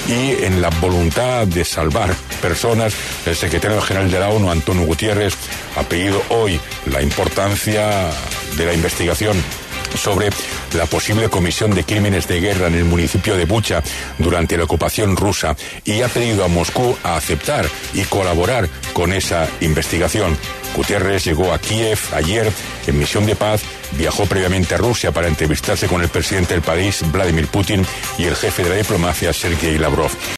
y en la voluntad de salvar personas, el secretario general de la ONU, Antonio Guterres, ha pedido hoy la importancia de la investigación sobre la posible comisión de crímenes de guerra en el municipio de Bucha durante la ocupación rusa y ha pedido a Moscú a aceptar y colaborar con esa investigación. Guterres llegó a Kiev ayer en misión de paz, viajó previamente a Rusia para entrevistarse con el presidente del país, Vladimir Putin, y el jefe de la diplomacia, Sergei Lavrov.